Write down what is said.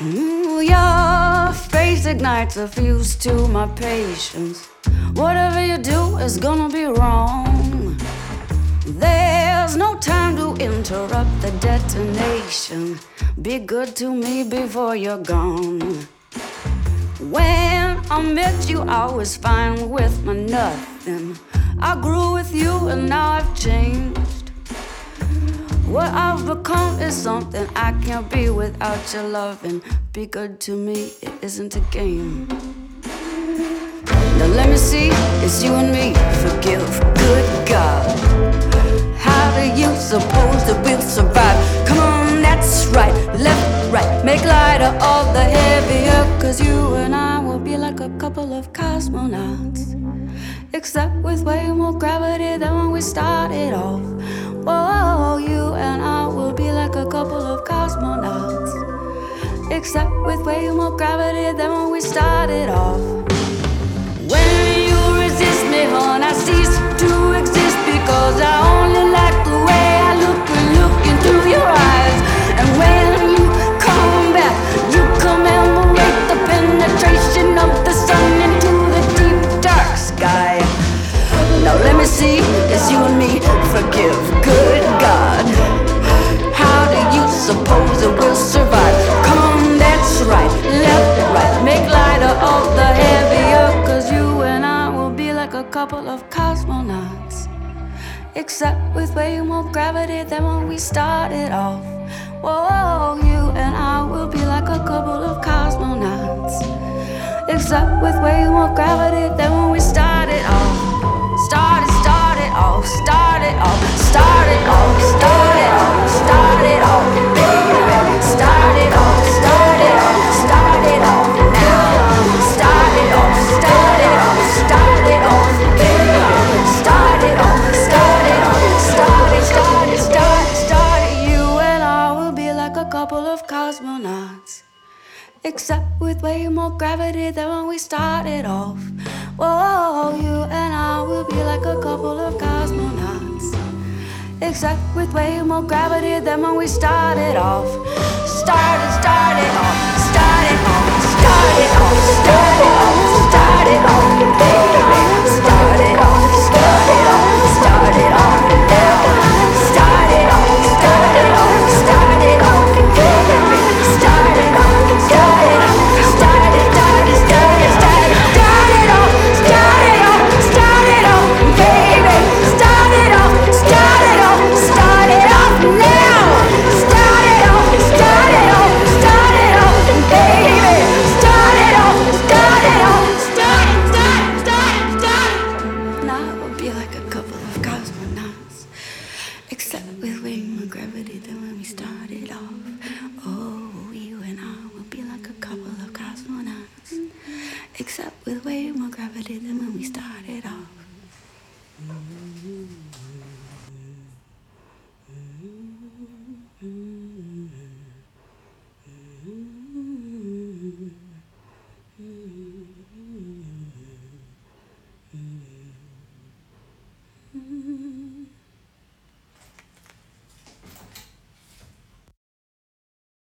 Your face ignites a fuse to my patience. Whatever you do is gonna be wrong. There's no time to interrupt the detonation. Be good to me before you're gone. When I met you, I was fine with my nothing. I grew with you and now I've changed. What I've become is something I can't be without your loving. Be good to me, it isn't a game. Now let me see, it's you and me. Forgive, good God. How do you suppose that we'll survive? Come on, that's right, left, right. Make lighter all the heavier, 'cause you and I will be like a couple of cosmonauts, except with way more gravity than when we started off. Whoa, you and I will be like a couple of cosmonauts, except with way more gravity than when we started off. When you resist me, hon, I cease to exist, because I only like the way I look when looking through your eyes. And when you come back, you commemorate the penetration of the sun into the deep dark sky. Now let me see, it's you and me. Forgive, good God. How do you suppose it will survive? Come on, that's right, left, right. Make lighter all the heavier, 'cause you and I will be like a couple of cosmonauts, except with way more gravity than when we started off. Whoa, you and I will be like a couple of cosmonauts, except with way more gravity than when we started off. Started off, started off, started off, started off, started off, baby. Started off, started off, started off now. Started off, started off, started off, baby. Started off, started off, started. You and I will be like a couple of cosmonauts, except with way more gravity than when we started off. Whoa, you and I will be like a couple of cosmonauts, except with way more gravity than when we started off. Started off, started off, started off, started off, started off, baby. Started off, started off, started off now. Started off, started off, started off, baby. Started off, started off, started off, started off, started off, baby. Started off, started off, started off now. Started off, started off, started off, baby. Started off, started off, started. Now it will be like a couple of cosmonauts, except with way more gravity than when we started off. Oh, you and I will be like a couple of cosmonauts, except with way more gravity than